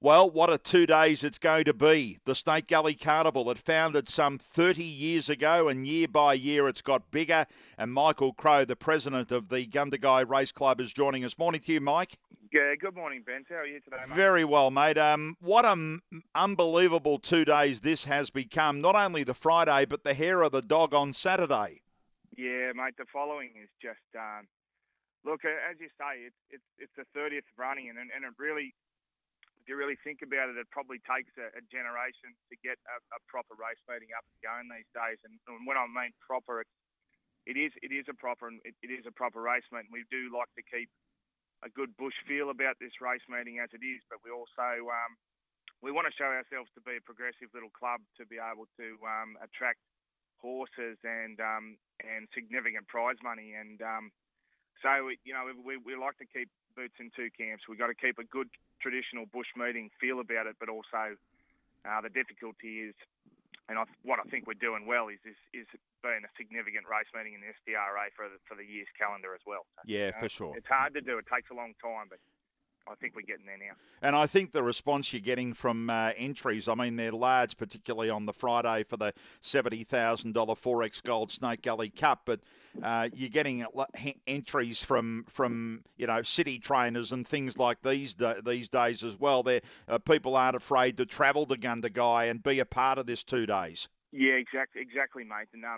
Well, what a 2 days it's going to be. The Snake Gully Carnival, it founded some 30 years ago, and year by year it's got bigger. And Michael Crow, the president of the Gundagai Race Club, is joining us. Morning to you, Mike. Yeah, good morning, Ben. How are you today, mate? Very well, mate. What an unbelievable 2 days this has become. Not only the Friday, but the hair of the dog on Saturday. Yeah, mate. The following is just look, as you say, it's the 30th running, and it really, if you really think about it, it probably takes a generation to get a proper race meeting up and going these days. And when I mean proper, it is a proper it is a proper race meeting. We do like to keep a good bush feel about this race meeting as it is, but we also we want to show ourselves to be a progressive little club to be able to attract horses and significant prize money. And so we like to keep boots in two camps. We've got to keep a good traditional bush meeting feel about it, but also the difficulty is, and what I think we're doing well is being a significant race meeting in the SDRA for the year's calendar as well. So, Yeah, for sure. it's hard to do. It takes a long time, but I think we're getting there now. And I think the response you're getting from entries, I mean, they're large, particularly on the Friday for the $70,000 Forex Gold Snake Gully Cup. But you're getting entries from city trainers and things like these days as well. People aren't afraid to travel to Gundagai and be a part of this 2 days. Yeah, exactly, mate. And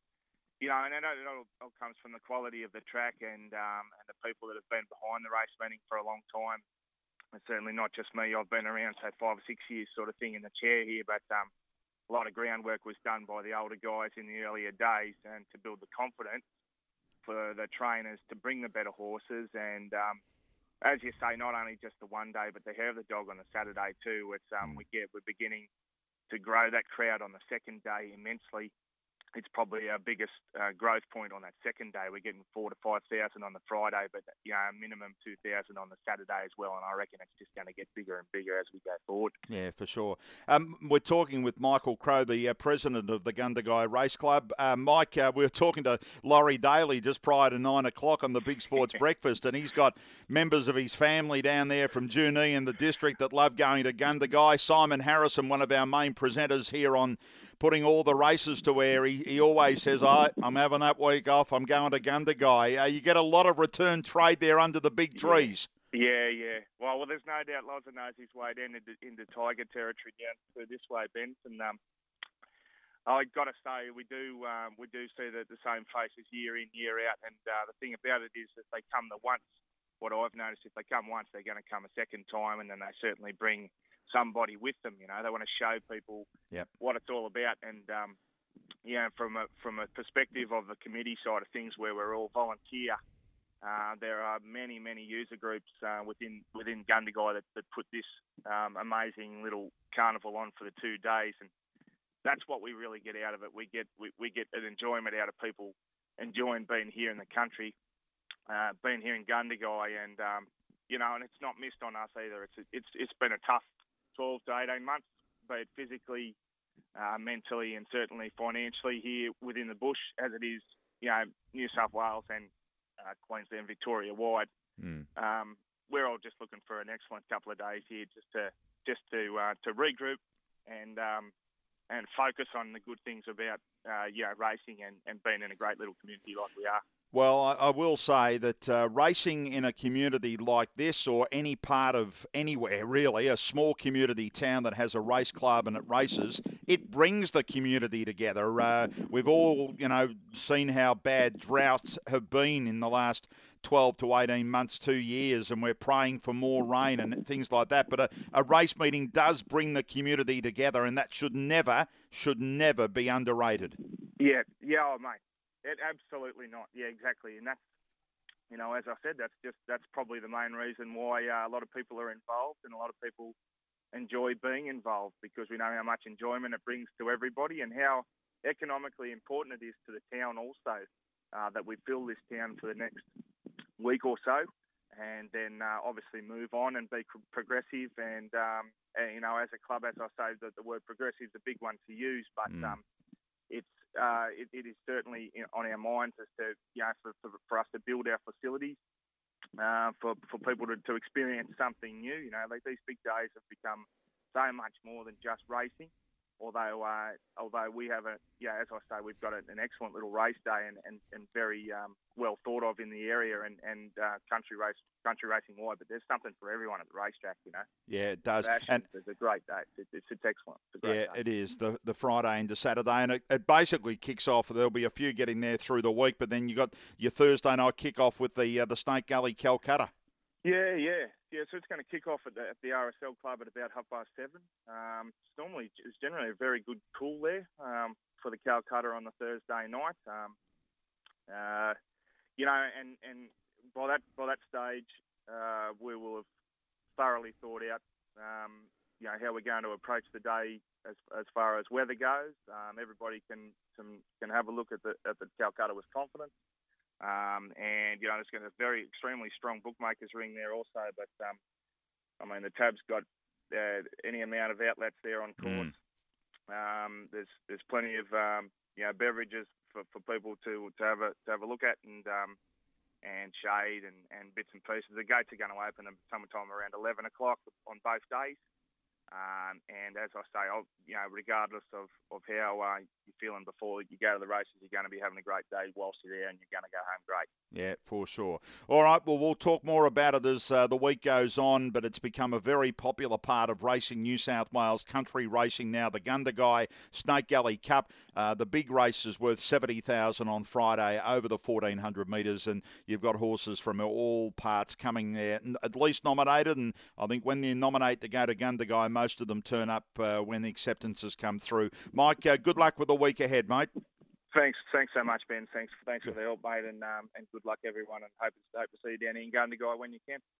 and it all comes from the quality of the track and the people that have been behind the race meeting for a long time. And certainly not just me. I've been around, say, 5 or 6 years sort of thing in the chair here, but a lot of groundwork was done by the older guys in the earlier days and to build the confidence for the trainers to bring the better horses. And as you say, not only just the one day, but the hair of the dog on the Saturday too. We're beginning to grow that crowd on the second day immensely. It's probably our biggest growth point on that second day. We're getting 4,000 to 5,000 on the Friday, but minimum 2,000 on the Saturday as well. And I reckon it's just going to get bigger and bigger as we go forward. Yeah, for sure. We're talking with Michael Crow, the president of the Gundagai Race Club. Mike, we were talking to Laurie Daly just prior to 9 o'clock on the Big Sports Breakfast, and he's got members of his family down there from Junee and the district that love going to Gundagai. Simon Harrison, one of our main presenters here on Putting All the Races to Air, he always says, I'm having that week off, I'm going to Gundagai. You get a lot of return trade there under the big trees. Yeah. Well, there's no doubt Loza knows his way down into Tiger territory down through this way, Ben. And I got to say, we do see the same faces year in, year out. And the thing about it is that they come the once. What I've noticed, if they come once, they're going to come a second time, and then they certainly bring somebody with them. They want to show people what it's all about. And from a perspective of the committee side of things, where we're all volunteer. There are many user groups within Gundagai that put this amazing little carnival on for the 2 days, and that's what we really get out of it. We get an enjoyment out of people enjoying being here in the country, being here in Gundagai, and and it's not missed on us either. It's been a tough 12 to 18 months, be it physically, mentally, and certainly financially here within the bush, as it is, New South Wales and Queensland, Victoria wide. We're all just looking for an excellent couple of days here, just to regroup and focus on the good things about racing and being in a great little community like we are. Well, I will say that racing in a community like this, or any part of anywhere really, a small community town that has a race club and it races, it brings the community together. We've all, seen how bad droughts have been in the last 12 to 18 months, 2 years, and we're praying for more rain and things like that. But a race meeting does bring the community together, and that should never be underrated. Yeah, mate. It absolutely not. Yeah, exactly. And that's, as I said, that's probably the main reason why a lot of people are involved and a lot of people enjoy being involved, because we know how much enjoyment it brings to everybody and how economically important it is to the town also, that we fill this town for the next week or so, and then obviously move on and be progressive. And as a club, as I say, the word progressive is a big one to use, but it is certainly on our minds as to for us to build our facilities for people to experience something new. You know, like these big days have become so much more than just racing. Although we have as I say, we've got an excellent little race day and very well thought of in the area and country racing wide. But there's something for everyone at the racetrack, you know. Yeah, it does. And it's a great day. It's excellent. It's a great day. It is the Friday into Saturday, and it basically kicks off. There'll be a few getting there through the week, but then you got your Thursday night kick off with the Snake Gully Calcutta. Yeah. So it's going to kick off at the RSL Club at about 7:30. It's generally a very good cool there for the Calcutta on the Thursday night. You know, and by that stage, we will have thoroughly thought out, you know, how we're going to approach the day as far as weather goes. Everybody can have a look at the Calcutta with confidence. And, you know, there's going to be very extremely strong bookmakers ring there also. But, I mean, the tab's got any amount of outlets there on course. There's plenty of, you know, beverages for people to have a look at and shade and bits and pieces. The gates are going to open sometime around 11 o'clock on both days. And as I say, you know, regardless of how you're feeling before you go to the races, you're going to be having a great day whilst you're there, and you're going to go home great. Yeah, for sure. All right, well, we'll talk more about it as the week goes on, but it's become a very popular part of Racing New South Wales, country racing now. The Gundagai Snake Gully Cup, the big race is worth $70,000 on Friday over the 1,400 metres, and you've got horses from all parts coming there, at least nominated, and I think when they nominate to go to Gundagai, most of them turn up when the acceptances come through. Mike, good luck with the week ahead, mate. Thanks so much, Ben. Thanks for the help, mate, and good luck everyone. And hope to see you down in Gundagai when you can.